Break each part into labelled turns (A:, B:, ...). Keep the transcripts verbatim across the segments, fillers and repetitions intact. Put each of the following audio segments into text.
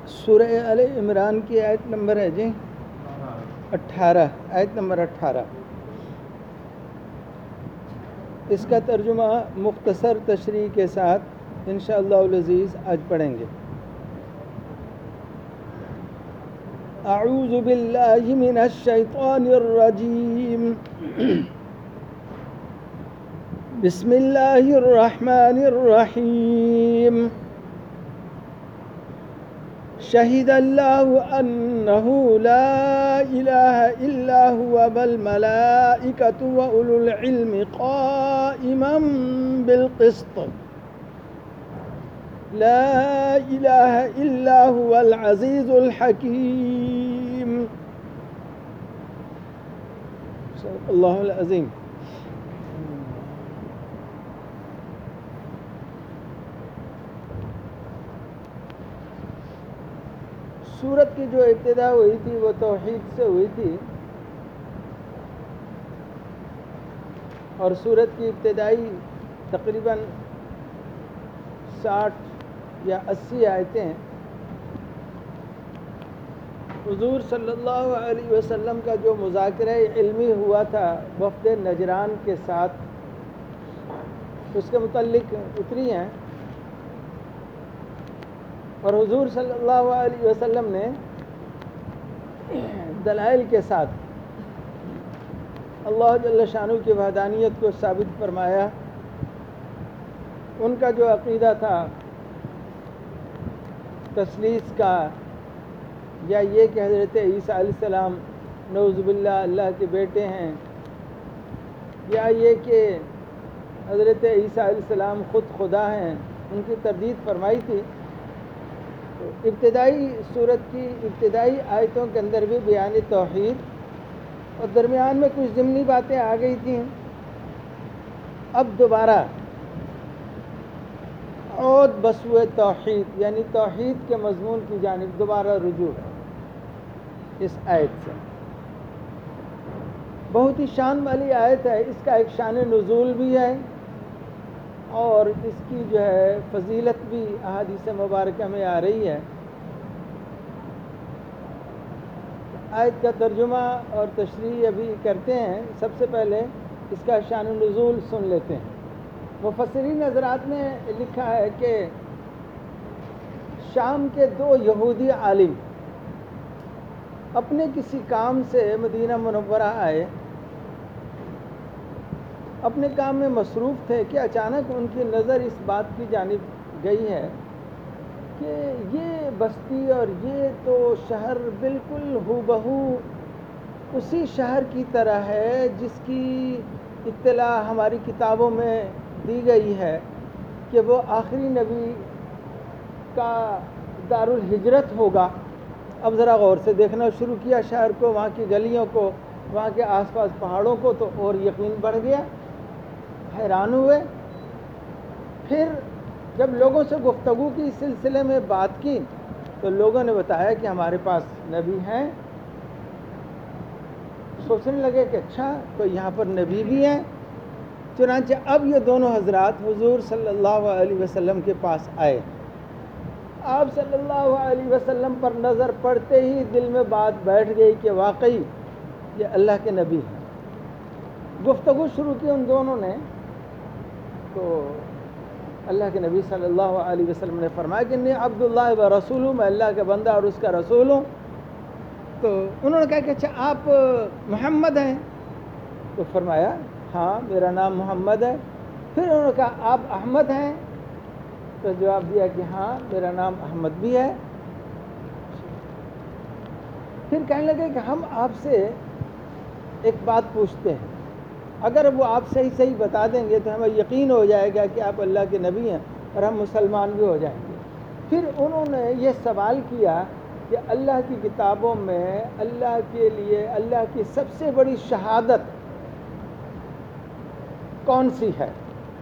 A: سورہ آل عمران کی آیت نمبر ہے جی اٹھارہ، آیت نمبر اٹھارہ. اس کا ترجمہ مختصر تشریح کے ساتھ انشاءاللہ العزیز آج پڑھیں گے. اعوذ باللہ من الشیطان الرجیم. بسم اللہ الرحمن الرحیم. شہد اللہ انہ لا الہ الا هو والملائکۃ واولو العلم قائما بالقسط. لا الہ الا هو العزیز الحکیم. صدق اللہ العظیم. سورت کی جو ابتدا ہوئی تھی وہ توحید سے ہوئی تھی، اور سورت کی ابتدائی تقریباً ساٹھ یا اسی آیتیں حضور صلی اللہ علیہ وسلم کا جو مذاکرہ علمی ہوا تھا وفد نجران کے ساتھ، اس کے متعلق اتری ہیں. اور حضور صلی اللہ علیہ وسلم نے دلائل کے ساتھ اللہ جل شانہ کی وحدانیت کو ثابت فرمایا. ان کا جو عقیدہ تھا تثلیث کا، یا یہ کہ حضرت عیسیٰ علیہ السلام نعوذ باللہ اللہ کے بیٹے ہیں، یا یہ کہ حضرت عیسیٰ علیہ السلام خود خدا ہیں، ان کی تردید فرمائی تھی. ابتدائی صورت کی ابتدائی آیتوں کے اندر بھی بیان توحید، اور درمیان میں کچھ ضمنی باتیں آ گئی تھیں. اب دوبارہ عود بسوئے توحید، یعنی توحید کے مضمون کی جانب دوبارہ رجوع ہے اس آیت سے. بہت ہی شان والی آیت ہے. اس کا ایک شان نزول بھی ہے، اور اس کی جو ہے فضیلت بھی احادیث مبارکہ میں آ رہی ہے. آیت کا ترجمہ اور تشریح ابھی کرتے ہیں. سب سے پہلے اس کا شان نزول سن لیتے ہیں. مفسرین حضرات نے لکھا ہے کہ شام کے دو یہودی عالم اپنے کسی کام سے مدینہ منورہ آئے، اپنے کام میں مصروف تھے کہ اچانک ان کی نظر اس بات کی جانب گئی ہے کہ یہ بستی اور یہ تو شہر بالکل ہو بہو اسی شہر کی طرح ہے جس کی اطلاع ہماری کتابوں میں دی گئی ہے کہ وہ آخری نبی کا دارالہجرت ہوگا. اب ذرا غور سے دیکھنا شروع کیا شہر کو، وہاں کی گلیوں کو، وہاں کے آس پاس پہاڑوں کو، تو اور یقین بڑھ گیا، حیران ہوئے. پھر جب لوگوں سے گفتگو کی اس سلسلے میں بات کی تو لوگوں نے بتایا کہ ہمارے پاس نبی ہیں. سوچنے لگے کہ اچھا تو یہاں پر نبی بھی ہیں. چنانچہ اب یہ دونوں حضرات حضور صلی اللہ علیہ وسلم کے پاس آئے. آپ صلی اللہ علیہ وسلم پر نظر پڑتے ہی دل میں بات بیٹھ گئی کہ واقعی یہ اللہ کے نبی ہیں. گفتگو شروع کی ان دونوں نے، تو اللہ کے نبی صلی اللہ علیہ وسلم نے فرمایا کہ انی عبداللہ و رسول ہوں، میں اللہ کا بندہ اور اس کا رسول ہوں. تو انہوں نے کہا کہ اچھا آپ محمد ہیں؟ تو فرمایا ہاں میرا نام محمد ہے. پھر انہوں نے کہا آپ احمد ہیں؟ تو جواب دیا کہ ہاں میرا نام احمد بھی ہے. پھر کہنے لگے کہ ہم آپ سے ایک بات پوچھتے ہیں، اگر وہ آپ صحیح صحیح بتا دیں گے تو ہمیں یقین ہو جائے گا کہ آپ اللہ کے نبی ہیں اور ہم مسلمان بھی ہو جائیں گے. پھر انہوں نے یہ سوال کیا کہ اللہ کی کتابوں میں اللہ کے لیے اللہ کی سب سے بڑی شہادت کون سی ہے؟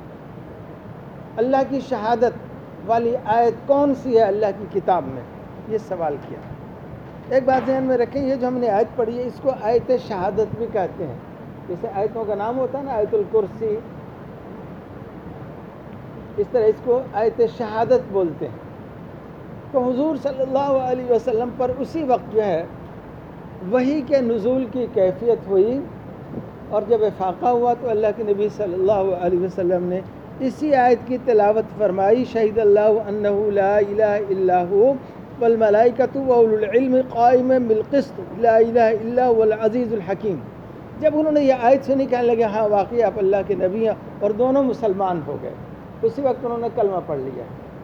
A: اللہ کی شہادت والی آیت کون سی ہے اللہ کی کتاب میں؟ یہ سوال کیا. ایک بات ذہن میں رکھیں، یہ جو ہم نے آیت پڑھی ہے اس کو آیت شہادت بھی کہتے ہیں. جیسے آیتوں کا نام ہوتا ہے نا آیت الکرسی، اس طرح اس کو آیت شہادت بولتے ہیں. تو حضور صلی اللہ علیہ وسلم پر اسی وقت جو ہے وحی کے نزول کی کیفیت ہوئی، اور جب افاقہ ہوا تو اللہ کے نبی صلی اللہ علیہ وسلم نے اسی آیت کی تلاوت فرمائی، شہید اللہ انہ لا الہ الا ہو والملائکۃ واولو العلم قائما بالقسط لا الہ الا هو العزیز الحکیم۔ جب انہوں نے یہ آیت سنی کہنے لگے ہاں واقعی آپ اللہ کے نبی ہیں، اور دونوں مسلمان ہو گئے، اسی وقت انہوں نے کلمہ پڑھ لیا۔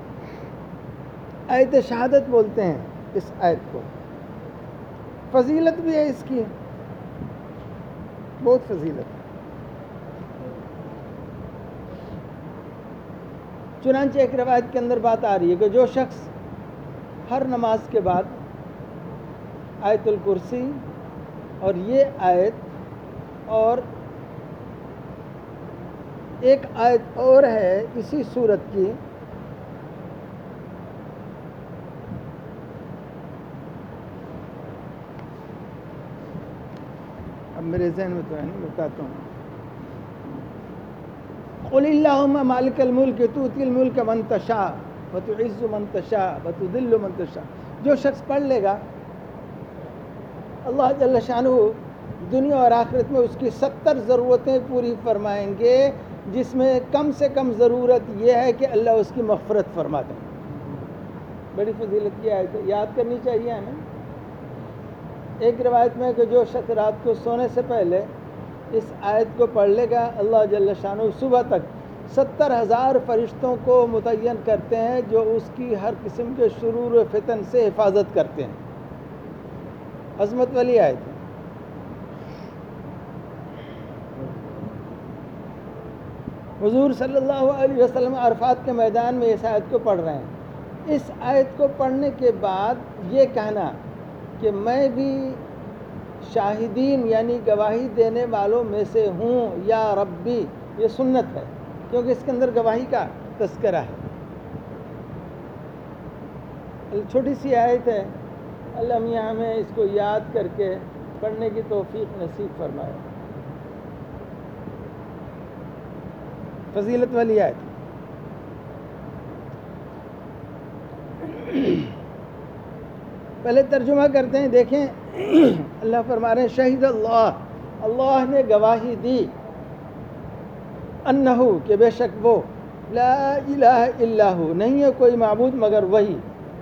A: آیت شہادت بولتے ہیں اس آیت کو، فضیلت بھی ہے اس کی، بہت فضیلت ہے۔ چنانچہ ایک روایت کے اندر بات آ رہی ہے کہ جو شخص ہر نماز کے بعد آیت الکرسی اور یہ آیت اور ایک آیت اور ہے اسی سورت کی، اب میرے ذہن میں تو ہے نہیں، بتاتا ہوں۔ قل اللہم مالک الملک تؤتی الملک من تشاء وتعز من تشاء وتذل من تشاء، جو شخص پڑھ لے گا اللہ جل شانہ دنیا اور آخرت میں اس کی ستر ضرورتیں پوری فرمائیں گے، جس میں کم سے کم ضرورت یہ ہے کہ اللہ اس کی مغفرت فرما دیں۔ بڑی فضیلت کی آیت ہے، یاد کرنی چاہیے ہمیں۔ ایک روایت میں کہ جو شخص رات کو سونے سے پہلے اس آیت کو پڑھ لے گا، اللہ جل شانہ صبح تک ستر ہزار فرشتوں کو متعین کرتے ہیں جو اس کی ہر قسم کے شرور و فتن سے حفاظت کرتے ہیں۔ عظمت والی آیت ہے۔ حضور صلی اللہ علیہ وسلم عرفات کے میدان میں اس آیت کو پڑھ رہے ہیں۔ اس آیت کو پڑھنے کے بعد یہ کہنا کہ میں بھی شاہدین یعنی گواہی دینے والوں میں سے ہوں یا ربی، یہ سنت ہے، کیونکہ اس کے اندر گواہی کا تذکرہ ہے۔ چھوٹی سی آیت ہے، اللہ میاں ہمیں اس کو یاد کر کے پڑھنے کی توفیق نصیب فرمائے۔ فضیلت والی آیت۔ پہلے ترجمہ کرتے ہیں، دیکھیں اللہ فرما رہے ہیں شہید اللہ، اللہ نے گواہی دی، انہو کہ بے شک وہ، لا الہ الا ہو نہیں ہے کوئی معبود مگر وہی،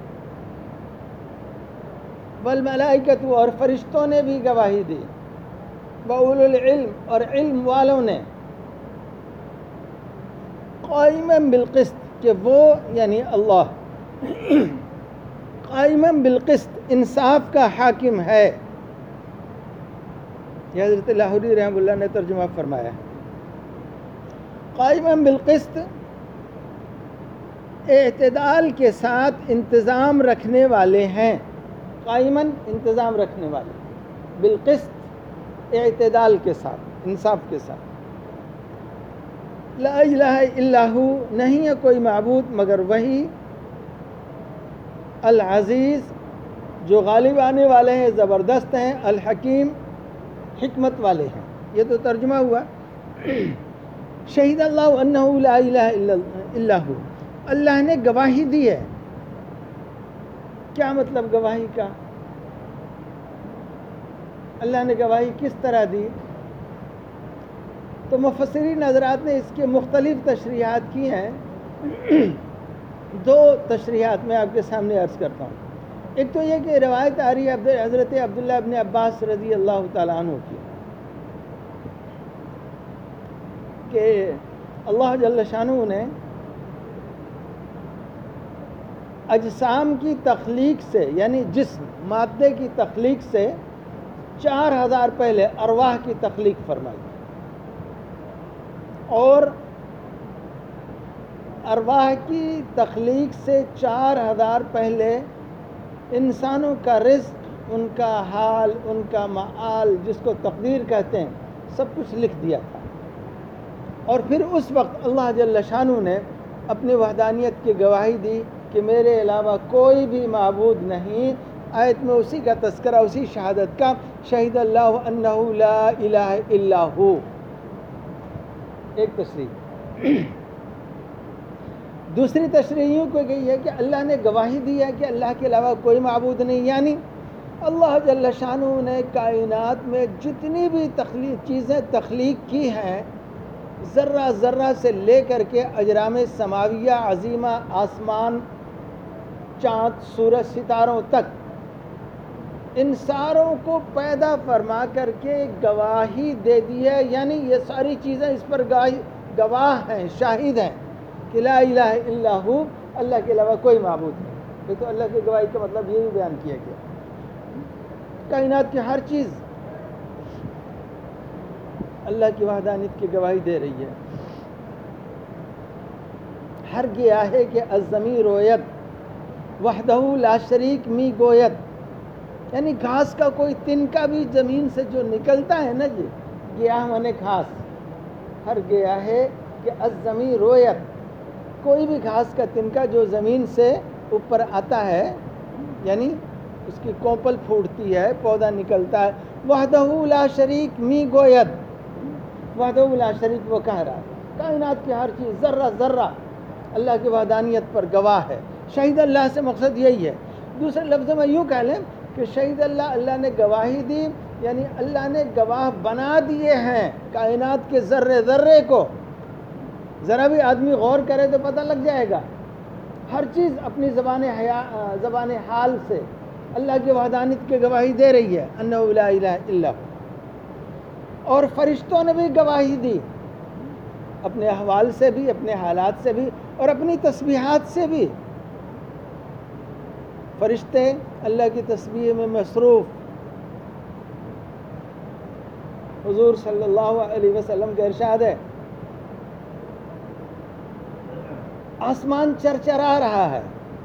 A: والملائکۃ اور فرشتوں نے بھی گواہی دی، واولو العلم اور علم والوں نے، قائما بالقسط کہ وہ یعنی اللہ قائما بالقسط انصاف کا حاکم ہے۔ یہ حضرت لاہوری رحمہ اللہ نے ترجمہ فرمایا۔ قائما بالقسط اعتدال کے ساتھ انتظام رکھنے والے ہیں، قائما انتظام رکھنے والے، بالقسط اعتدال کے ساتھ، انصاف کے ساتھ۔ لا الہ الا ہو نہیں ہے کوئی معبود مگر وہی، العزیز جو غالب آنے والے ہیں، زبردست ہیں، الحکیم حکمت والے ہیں۔ یہ تو ترجمہ ہوا۔ شہید اللہ انہ لا الہ الا ہو، اللہ نے گواہی دی ہے۔ کیا مطلب گواہی کا؟ اللہ نے گواہی کس طرح دی؟ تو مفسرین حضرات نے اس کے مختلف تشریحات کی ہیں۔ دو تشریحات میں آپ کے سامنے عرض کرتا ہوں۔ ایک تو یہ کہ روایت آ رہی ہے حضرت عبداللہ ابن عباس رضی اللہ تعالیٰ عنہ کی کہ اللہ جل شانہ نے اجسام کی تخلیق سے یعنی جسم مادے کی تخلیق سے چار ہزار پہلے ارواح کی تخلیق فرمائی، اور ارواح کی تخلیق سے چار ہزار پہلے انسانوں کا رزق، ان کا حال، ان کا معال، جس کو تقدیر کہتے ہیں، سب کچھ لکھ دیا تھا۔ اور پھر اس وقت اللہ جل شانہ نے اپنی وحدانیت کی گواہی دی کہ میرے علاوہ کوئی بھی معبود نہیں۔ آیت میں اسی کا تذکرہ، اسی شہادت کا، شہید اللہ انہ لا الہ الا ہو، ایک تصریح۔ دوسری تشریح یوں کو گئی ہے کہ اللہ نے گواہی دی ہے کہ اللہ کے علاوہ کوئی معبود نہیں، یعنی اللہ جل شانہ نے کائنات میں جتنی بھی تخلیق چیزیں تخلیق کی ہیں، ذرہ ذرہ سے لے کر کے اجرام سماویہ عظیمہ، آسمان، چاند، سورج، ستاروں تک، ان ساروں کو پیدا فرما کر کے گواہی دے دی ہے، یعنی یہ ساری چیزیں اس پر گواہ ہیں، شاہد ہیں کہ لا الہ الا ہو، اللہ کے علاوہ کوئی معبود نہیں۔ یہ تو اللہ کی گواہی کا مطلب یہی بیان کیا گیا۔ کائنات کی ہر چیز اللہ کی وحدانیت کی گواہی دے رہی ہے۔ ہر گیا ہے کہ الضمیر رویت وحدہ لا شریک می گویت، یعنی گھاس کا کوئی تنکا بھی زمین سے جو نکلتا ہے نا جی، گیا مانے گھاس، ہر گیا ہے کہ الضمیر رویت، کوئی بھی گھاس کا تنکا جو زمین سے اوپر آتا ہے، یعنی اس کی کوپل پھوٹتی ہے، پودا نکلتا ہے، وحدہ لا شریک می گویت، وحدہ لا شریک وہ کہہ رہا ہے۔ کائنات کی ہر چیز ذرہ ذرہ اللہ کی وحدانیت پر گواہ ہے۔ شہید اللہ سے مقصد یہی ہے۔ دوسرے لفظوں میں یوں کہہ لیں کہ شہید اللہ، اللہ نے گواہی دی، یعنی اللہ نے گواہ بنا دیے ہیں کائنات کے ذرے ذرے کو۔ ذرا بھی آدمی غور کرے تو پتہ لگ جائے گا، ہر چیز اپنی زبان حیا زبان حال سے اللہ کی وحدانیت کی گواہی دے رہی ہے، انہ لا الہ الا ہو۔ اور فرشتوں نے بھی گواہی دی، اپنے احوال سے بھی، اپنے حالات سے بھی، اور اپنی تسبیحات سے بھی۔ فرشتے اللہ کی تسبیح میں مصروف۔ حضور صلی اللہ علیہ وسلم کا ارشاد ہے، آسمان چرچرا رہا ہے،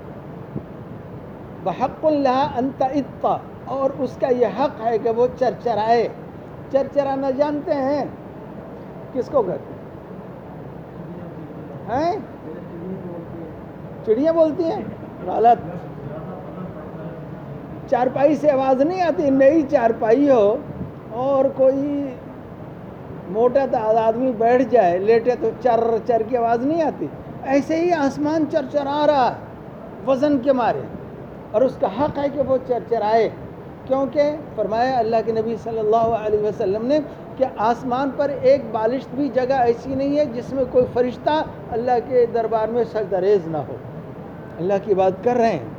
A: بحق اللہ ان تئط، اور اس کا یہ حق ہے کہ وہ چرچرائے۔ چرچرانا جانتے ہیں کس کو کہتے ہیں؟ چڑیاں بولتی ہیں؟ غلط۔ چارپائی سے آواز نہیں آتی، نئی چارپائی ہو اور کوئی موٹا آدمی بیٹھ جائے لیٹے تو چر چر کی آواز نہیں آتی، ایسے ہی آسمان چرچرا رہا ہے وزن کے مارے، اور اس کا حق ہے کہ وہ چرچرائے، کیونکہ فرمایا اللہ کے نبی صلی اللہ علیہ وسلم نے کہ آسمان پر ایک بالشت بھی جگہ ایسی نہیں ہے جس میں کوئی فرشتہ اللہ کے دربار میں سجدہ ریز نہ ہو، اللہ کی عبادت کر رہے ہیں۔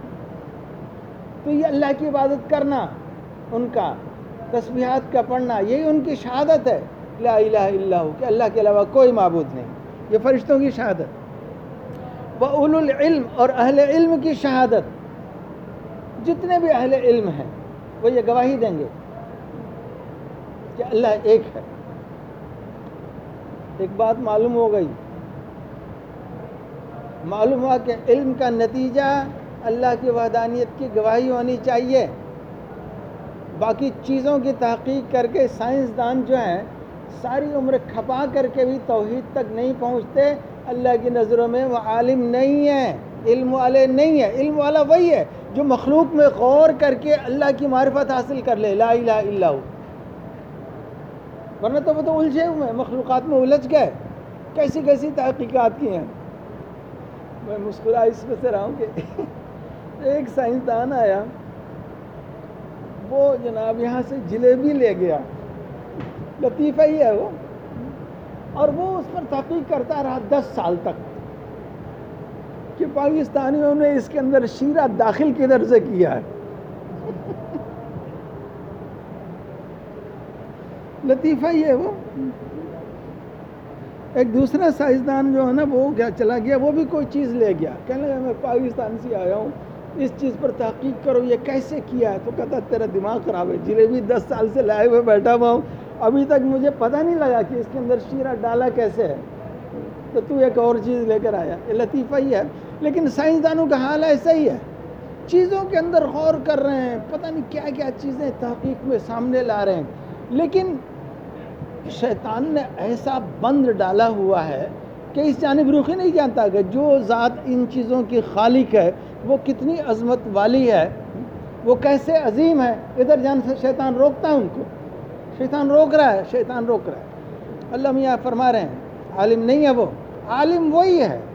A: تو یہ اللہ کی عبادت کرنا، ان کا تسبیحات کا پڑھنا، یہی ان کی شہادت ہے، لا الہ الا ہو، کہ اللہ کے علاوہ کوئی معبود نہیں۔ یہ فرشتوں کی شہادت۔ وَأُولُو الْعِلْمِ، اور اہل علم کی شہادت، جتنے بھی اہل علم ہیں وہ یہ گواہی دیں گے کہ اللہ ایک ہے۔ ایک بات معلوم ہو گئی، معلوم ہوا کہ علم کا نتیجہ اللہ کی وحدانیت کی گواہی ہونی چاہیے۔ باقی چیزوں کی تحقیق کر کے سائنسدان جو ہیں ساری عمر کھپا کر کے بھی توحید تک نہیں پہنچتے، اللہ کی نظروں میں وہ عالم نہیں ہیں، علم والے نہیں ہیں۔ علم والا وہی ہے جو مخلوق میں غور کر کے اللہ کی معرفت حاصل کر لے، لا الہ الا ہو، ورنہ تو وہ تو الجھے ہوئے ہیں، مخلوقات میں الجھ گئے، کیسی کیسی تحقیقات کی ہیں۔ میں مسکرا اس میں سے رہا ہوں کہ ایک سائنسدان آیا، وہ جناب یہاں سے جلیبی لے گیا، لطیفہ ہی ہے وہ، اور وہ اس پر تحقیق کرتا رہا دس سال تک کہ پاکستانیوں نے اس کے اندر شیرہ داخل کدھر سے کیا ہے۔ لطیفہ ہی ہے وہ۔ ایک دوسرا سائنسدان جو ہے نا وہ کیا چلا گیا، وہ بھی کوئی چیز لے گیا، کہنے لگا میں پاکستان سے آیا ہوں، اس چیز پر تحقیق کرو یہ کیسے کیا ہے۔ تو کہتا تیرا دماغ خراب ہے، جلیبی دس سال سے لائے ہوئے بیٹھا ہوا ہوں، ابھی تک مجھے پتہ نہیں لگا کہ اس کے اندر شیرہ ڈالا کیسے ہے، تو تو ایک اور چیز لے کر آیا۔ یہ لطیفہ ہی ہے، لیکن سائنسدانوں کا حال ایسا ہی ہے، چیزوں کے اندر غور کر رہے ہیں، پتہ نہیں کیا کیا چیزیں تحقیق میں سامنے لا رہے ہیں، لیکن شیطان نے ایسا بند ڈالا ہوا ہے کہ اس جانب رخ ہی نہیں جانتا کہ جو ذات ان چیزوں کی خالق ہے وہ کتنی عظمت والی ہے، وہ کیسے عظیم ہے، ادھر جان سے شیطان روکتا ہے ان کو، شیطان روک رہا ہے، شیطان روک رہا ہے۔ اللہ میاں فرما رہے ہیں عالم نہیں ہے وہ، عالم وہی ہے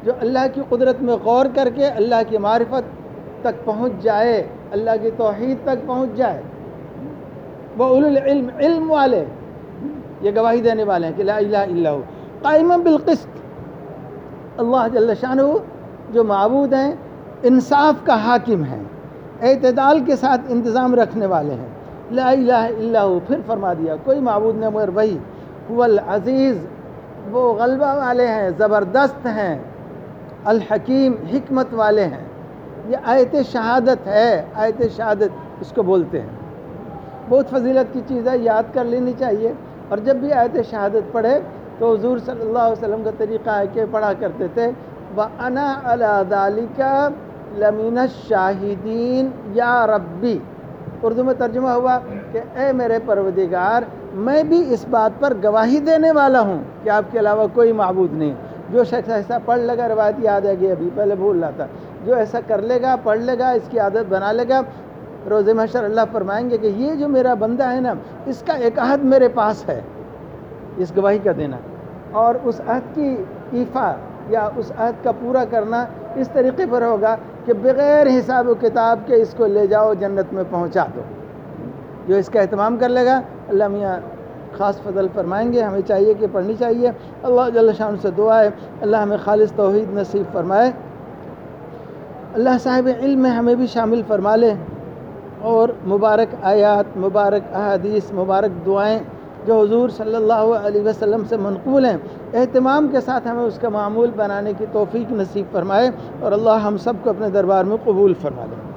A: جو اللہ کی قدرت میں غور کر کے اللہ کی معرفت تک پہنچ جائے، اللہ کی توحید تک پہنچ جائے، وہ اولو العلم، علم والے، یہ گواہی دینے والے ہیں کہ لا الہ الا ہو قائما بالقسط، اللہ جل شانہ جو معبود ہیں انصاف کا حاکم ہیں، اعتدال کے ساتھ انتظام رکھنے والے ہیں، لا الہ الا ہو، پھر فرما دیا کوئی معبود نہیں مگر وہی، هو العزیز، وہ غلبہ والے ہیں، زبردست ہیں، الحکیم، حکمت والے ہیں۔ یہ آیت شہادت ہے، آیت شہادت اس کو بولتے ہیں، بہت فضیلت کی چیز ہے، یاد کر لینی چاہیے۔ اور جب بھی آیت شہادت پڑھے تو حضور صلی اللہ علیہ وسلم کا طریقہ ہے کہ پڑھا کرتے تھے وَأَنَا عَلَىٰ ذَلِكَ لَمِنَ الشَّاهِدِينَ یا ربی، اردو میں ترجمہ ہوا کہ اے میرے پروردگار میں بھی اس بات پر گواہی دینے والا ہوں کہ آپ کے علاوہ کوئی معبود نہیں۔ جو شخص ایسا پڑھ لے گا، روایت یاد ہے گی ابھی پہلے بھول رہا تھا، جو ایسا کر لے گا، پڑھ لے گا، اس کی عادت بنا لے گا، روز محشر اللہ فرمائیں گے کہ یہ جو میرا بندہ ہے نا، اس کا ایک عہد میرے پاس ہے، اس گواہی کا دینا، اور اس عہد کی ایفا یا اس عہد کا پورا کرنا اس طریقے پر ہوگا کہ بغیر حساب و کتاب کے اس کو لے جاؤ جنت میں پہنچا دو۔ جو اس کا اہتمام کر لے گا اللہ میاں خاص فضل فرمائیں گے، ہمیں چاہیے کہ پڑھنی چاہیے۔ اللہ جل شان سے دعا ہے اللہ ہمیں خالص توحید نصیب فرمائے، اللہ صاحب علم میں ہمیں بھی شامل فرما لے، اور مبارک آیات، مبارک احادیث، مبارک دعائیں جو حضور صلی اللہ علیہ وسلم سے منقول ہیں اہتمام کے ساتھ ہمیں اس کا معمول بنانے کی توفیق نصیب فرمائے، اور اللہ ہم سب کو اپنے دربار میں قبول فرما لے۔